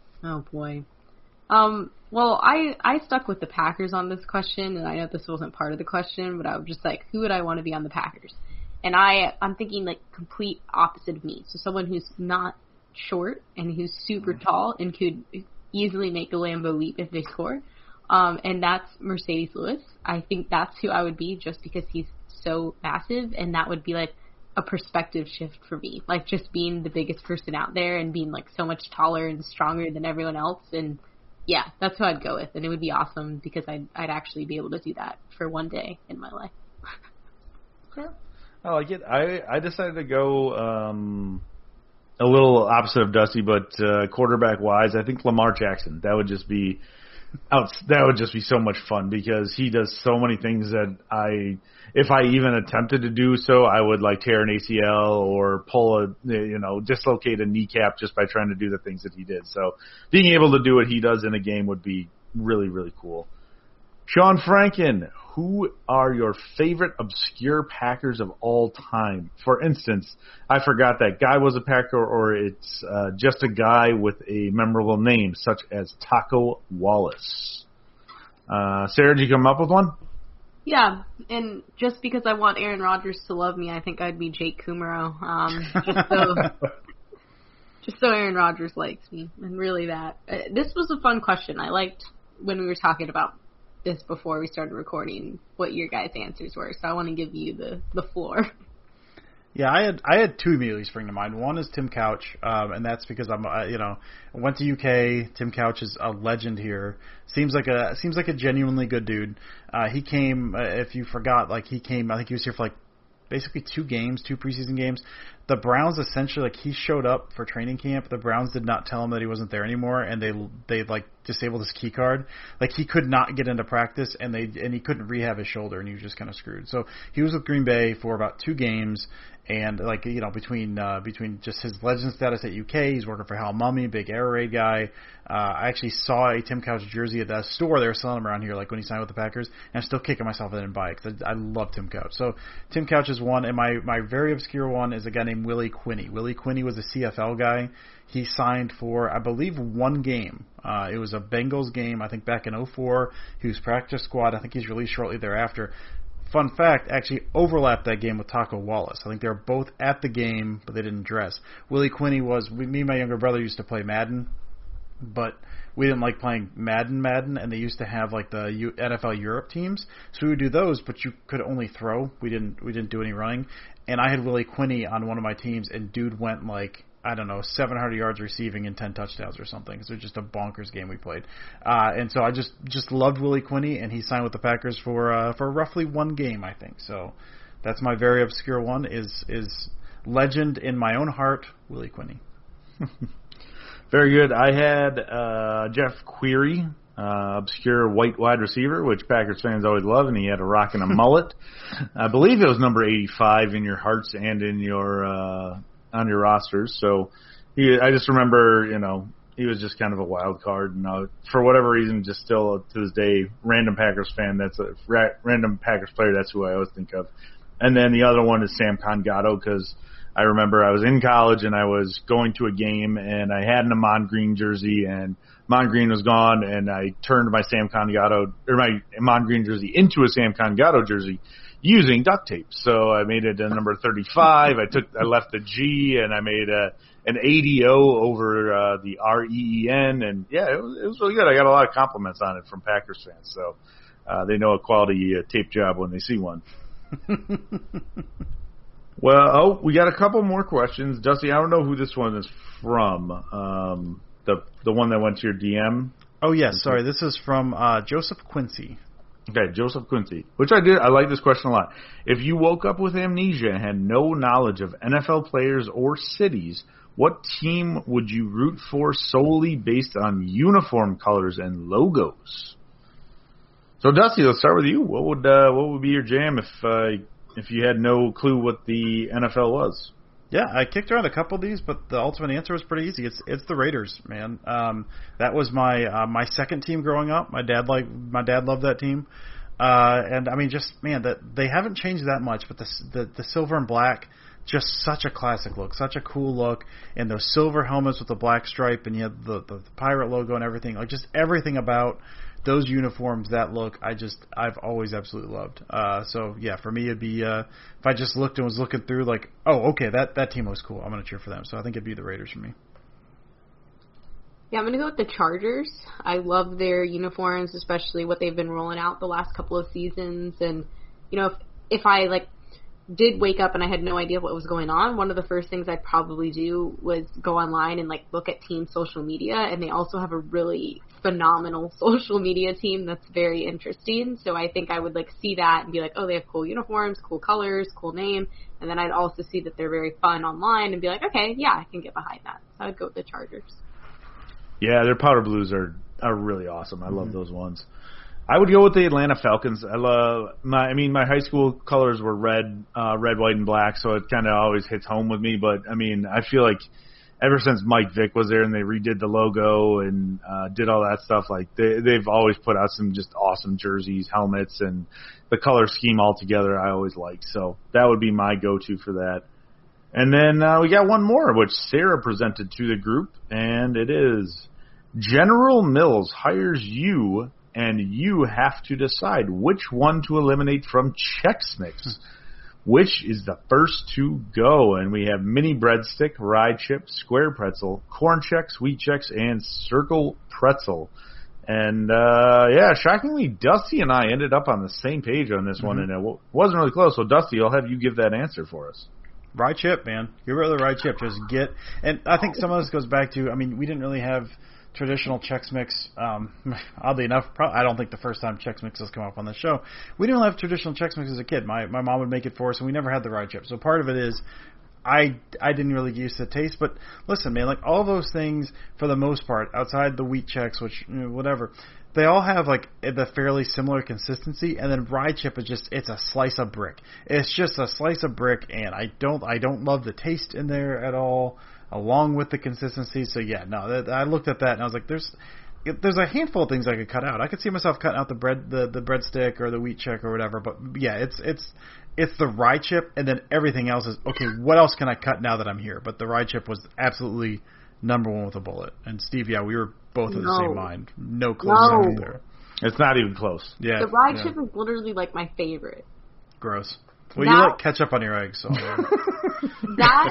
Well, I stuck with the Packers on this question, and I know this wasn't part of the question, but I was just who would I want to be on the Packers? And I'm thinking complete opposite of me. So someone who's not short and who's super tall and could easily make a Lambeau leap if they score. And that's Mercedes Lewis. I think that's who I would be just because he's so massive, and that would be a perspective shift for me. Just being the biggest person out there and being so much taller and stronger than everyone else. And yeah, that's who I'd go with. And it would be awesome because I'd actually be able to do that for one day in my life. Okay. I like it. I decided to go a little opposite of Dusty, but quarterback-wise, I think Lamar Jackson. That would just be so much fun because he does so many things that if I even attempted to do so, I would tear an ACL or dislocate a kneecap just by trying to do the things that he did. So being able to do what he does in a game would be really, really cool. Sean Franken, who are your favorite obscure Packers of all time? For instance, I forgot that guy was a Packer, or it's just a guy with a memorable name, such as Taco Wallace. Sarah, did you come up with one? Yeah, and just because I want Aaron Rodgers to love me, I think I'd be Jake Kumaro. Just so Aaron Rodgers likes me, and really that. This was a fun question. I liked when we were talking about this before we started recording what your guys' answers were, so I want to give you the floor. Yeah, I had two immediately spring to mind. One is Tim Couch, and that's because I went to UK. Tim Couch is a legend here. Seems like a genuinely good dude. He came, if you forgot, he came. I think he was here for basically 2 preseason games. The Browns essentially, he showed up for training camp. The Browns did not tell him that he wasn't there anymore, and they disabled his key card. He could not get into practice, and he couldn't rehab his shoulder, and he was just kind of screwed. So he was with Green Bay for about 2 games, and between just his legend status at UK, he's working for Hal Mummy, big air raid guy. I actually saw a Tim Couch jersey at that store. They were selling them around here, when he signed with the Packers, and I'm still kicking myself I didn't buy it because I love Tim Couch. So Tim Couch is one, and my very obscure one is a guy named Willie Quinney. Willie Quinney was a CFL guy. He signed for, I believe, 1 game. It was a Bengals game, I think back in 2004. He was practice squad. I think he's released shortly thereafter. Fun fact, actually overlapped that game with Taco Wallace. I think they were both at the game, but they didn't dress. Willie Quinney me and my younger brother used to play Madden, but we didn't like playing Madden, and they used to have the NFL Europe teams, so we would do those, but you could only throw. We didn't do any running, and I had Willie Quinney on one of my teams, and dude went 700 yards receiving and 10 touchdowns or something. So it was just a bonkers game we played. And so I just loved Willie Quinney, and he signed with the Packers for roughly 1 game, I think. So that's my very obscure one, is legend in my own heart, Willie Quinney. Very good. I had Jeff Query. obscure white wide receiver, which Packers fans always love, and he had a rock and a mullet. I believe it was number 85 in your hearts and in your on your rosters. So I just remember, he was just kind of a wild card. And for whatever reason, just still to this day, random Packers fan. That's a random Packers player. That's who I always think of. And then the other one is Sam Congato, because I remember I was in college and I was going to a game and I had an Amon Green jersey and Amon Green was gone, and I turned my Amon Green jersey into a Sam Congato jersey using duct tape. So I made it a number 35. I left the G and I made an ADO over the REEN, and yeah, it was really good. I got a lot of compliments on it from Packers fans, so they know a quality tape job when they see one. Well, we got a couple more questions. Dusty, I don't know who this one is from. The one that went to your DM. Oh, yes. Sorry. This is from Joseph Quincy. Okay, Joseph Quincy. Which I like this question a lot. If you woke up with amnesia and had no knowledge of NFL players or cities, what team would you root for solely based on uniform colors and logos? So, Dusty, let's start with you. What would be your jam if you had no clue what the NFL was? Yeah, I kicked around a couple of these, but the ultimate answer was pretty easy. It's the Raiders, man. That was my second team growing up. My dad loved that team, and I mean, just man, that they haven't changed that much. But the silver and black, just such a classic look, such a cool look, and those silver helmets with the black stripe, and you have the pirate logo and everything. Like just everything about those uniforms, that look, I've always absolutely loved. So yeah, for me it'd be if I just looked and was looking through like, oh, okay, that team was cool, I'm gonna cheer for them. So I think it'd be the Raiders for me. Yeah, I'm gonna go with the Chargers. I love their uniforms, especially what they've been rolling out the last couple of seasons. And if I did wake up and I had no idea what was going on, one of the first things I'd probably do was go online and look at team social media, and they also have a really phenomenal social media team that's very interesting. So I think I would see that and be like, oh, they have cool uniforms, cool colors, cool name, and then I'd also see that they're very fun online and be like, okay, yeah, I can get behind that. So I'd go with the Chargers. Yeah, their powder blues are really awesome. I love those ones. I would go with the Atlanta Falcons. I love my high school colors were red, white, and black, so it kind of always hits home with me. But I mean, I feel like ever since Mike Vick was there and they redid the logo and did all that stuff, they've always put out some just awesome jerseys, helmets, and the color scheme altogether I always liked. So that would be my go-to for that. And then we got one more, which Sarah presented to the group, and it is General Mills hires you, and you have to decide which one to eliminate from Chex Mix. Which is the first to go? And we have mini breadstick, rye chip, square pretzel, corn Chex, wheat Chex, and circle pretzel. And shockingly, Dusty and I ended up on the same page on this one, and it wasn't really close. So, Dusty, I'll have you give that answer for us. Rye chip, man. Get rid of the rye chip. Just get. And I think some of this goes back to, we didn't really have traditional Chex Mix. Oddly enough, I don't think the first time Chex Mix has come up on the show, we didn't have traditional Chex Mix as a kid. My mom would make it for us, and we never had the rye chip. So part of it is I didn't really get used to the taste. But listen, man, all those things for the most part, outside the wheat Chex, which whatever, they all have the fairly similar consistency. And then rye chip is it's a slice of brick. It's just a slice of brick, and I don't love the taste in there at all, along with the consistency. So yeah, no, I looked at that and I was like, there's a handful of things I could cut out. I could see myself cutting out the breadstick or the wheat check or whatever. But yeah, it's the rye chip, and then everything else is okay. What else can I cut now that I'm here? But the rye chip was absolutely number one with a bullet. And Steve, yeah, we were both of the same mind. No close second there. It's not even close. Yeah, the rye chip is literally my favorite. Gross. Well, you like ketchup on your eggs, so. That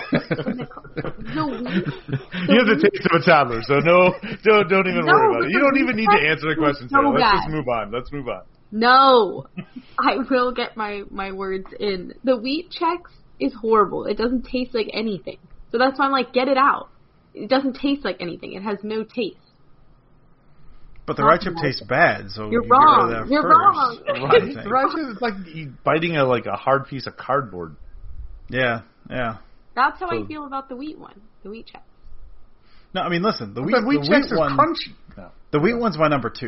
you have the taste of a toddler, so don't even worry about it. You don't even need to answer the question. So let's just move on. Let's move on. No, I will get my words in. The wheat Chex is horrible. It doesn't taste like anything. So that's why I'm get it out. It doesn't taste like anything. It has no taste. But the rye chip tastes bad, so you're wrong. You're wrong. Rye chip is like biting a hard piece of cardboard. Yeah. That's how I feel about the wheat one, the wheat Chex. No, listen, the wheat Chex is one, crunchy. No. The wheat one's my number 2.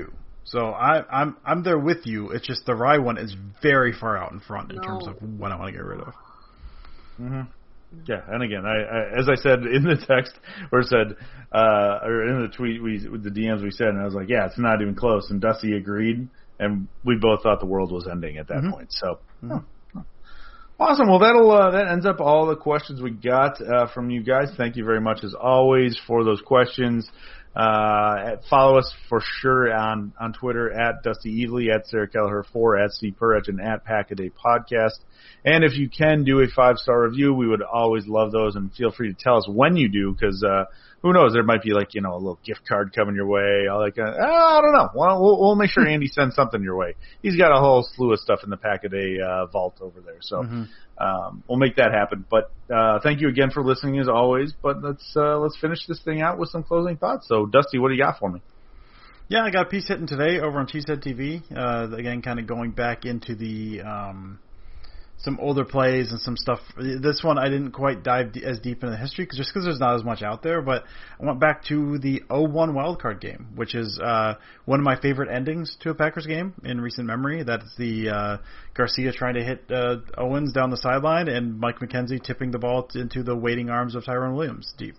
So I'm there with you. It's just the Rye one is very far out in front in terms of what I want to get rid of. Mm-hmm. Yeah, and again, I as I said in the text, or said, or in the tweet, with the DMs we said, and I was like, yeah, it's not even close. And Dusty agreed, and we both thought the world was ending at that point. So, awesome. Well, that ends up all the questions we got from you guys. Thank you very much, as always, for those questions. Follow us for sure on Twitter at Dusty Evely, at Sarah Kelleher 4, at Steve Perich, and at Pack-A-Day Podcast. And if you can do a 5-star review, we would always love those, and feel free to tell us when you do, because who knows, there might be like, a little gift card coming your way. I don't know. We'll make sure Andy sends something your way. He's got a whole slew of stuff in the Pack-A-Day vault over there, so we'll make that happen. But thank you again for listening as always. But let's finish this thing out with some closing thoughts. So Dusty, what do you got for me? Yeah, I got a piece hitting today over on Cheesehead TV. Again, kind of going back into the some older plays and some stuff. This one I didn't quite dive as deep into the history just because there's not as much out there, but I went back to the 0-1 wildcard game, which is one of my favorite endings to a Packers game in recent memory. That's the Garcia trying to hit Owens down the sideline and Mike McKenzie tipping the ball into the waiting arms of Tyrone Williams deep.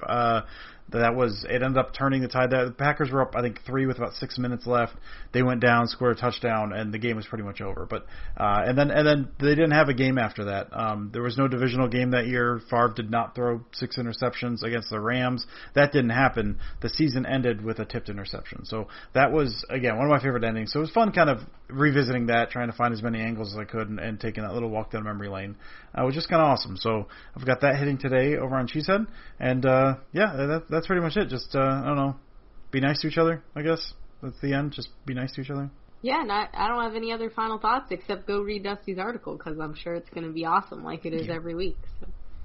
It ended up turning the tide. The Packers were up, I think, 3 with about 6 minutes left. They went down, scored a touchdown, and the game was pretty much over. But and then they didn't have a game after that. There was no divisional game that year. Favre did not throw 6 interceptions against the Rams. That didn't happen. The season ended with a tipped interception. So that was, again, one of my favorite endings. So it was fun kind of revisiting that, trying to find as many angles as I could, and taking that little walk down memory lane. It was just kind of awesome. So I've got that hitting today over on Cheesehead. And that's pretty much it. Just, I don't know, be nice to each other, I guess. That's the end. Just be nice to each other. Yeah, and I don't have any other final thoughts except go read Dusty's article, because I'm sure it's going to be awesome like it is every week. So.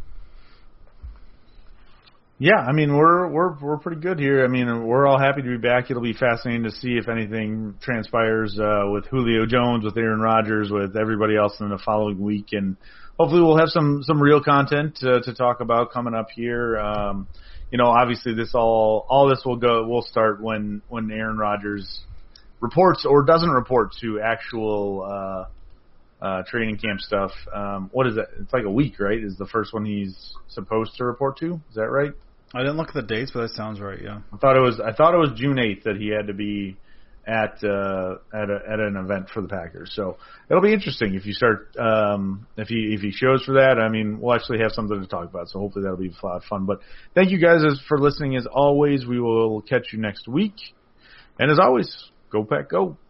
Yeah, I mean, we're pretty good here. I mean, we're all happy to be back. It'll be fascinating to see if anything transpires with Julio Jones, with Aaron Rodgers, with everybody else in the following week, and hopefully we'll have some real content to talk about coming up here. Obviously all this will start when Aaron Rodgers reports or doesn't report to actual training camp stuff. What is that? It's like a week, right? Is the first one he's supposed to report to? Is that right? I didn't look at the dates, but that sounds right. Yeah. I thought it was June 8th that he had to be at an event for the Packers. So it'll be interesting if you start if he shows for that. I mean, we'll actually have something to talk about. So hopefully that'll be a lot of fun. But thank you guys for listening as always. We will catch you next week. And as always, go Pack, go.